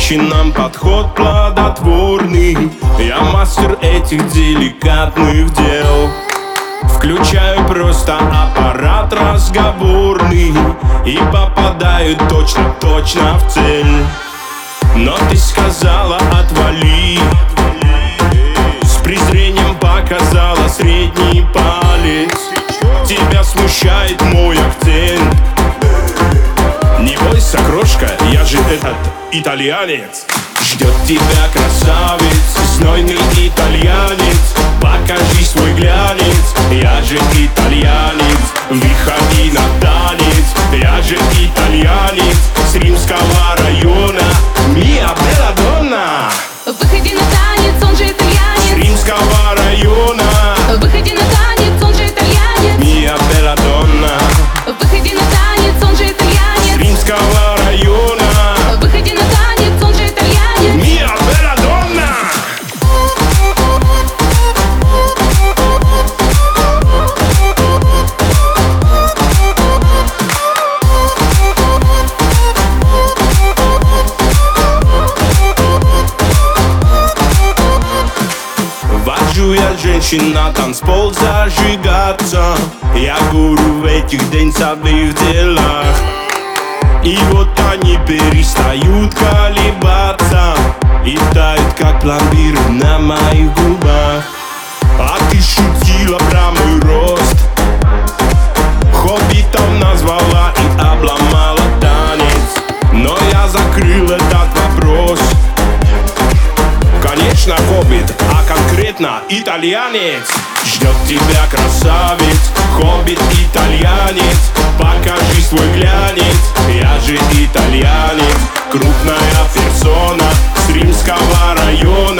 женщинам подход плодотворный. Я мастер этих деликатных дел. Включаю просто аппарат разговорный и попадаю точно в цель. Но ты сказала отвали, с презрением показала средний палец. Тебя смущает мой акцент. Не бойся, крошка, я же этот итальянец. Ждет тебя красавец, знойный итальянец. Покажи свой глянец, я же итальянец. Выходи на танец, я же итальянец. С римского района, Миа Белла Донна. Выходи на танец, он же итальянец. С римского района, выходи на танец, он же итальянец. Миа Белла Донна. Выходи на танец, он же итальянец. С римского района, выходи на танец, он же итальянец. Миа Белла Донна. Вожу я женщин на танцпол зажигаться. Я гуру в этих дэнсовых делах. И вот они перестают колебаться и тают, как пломбир на моих губах. А ты шутила про мой рост, хоббитом назвала и обломала танец. Но я закрыл этот вопрос. Конечно, хоббит, а конкретно итальянец. Ждет тебя красавец, хоббит итальянец. Покажи свой глянец, я же итальянец. Крупная персона с римского района.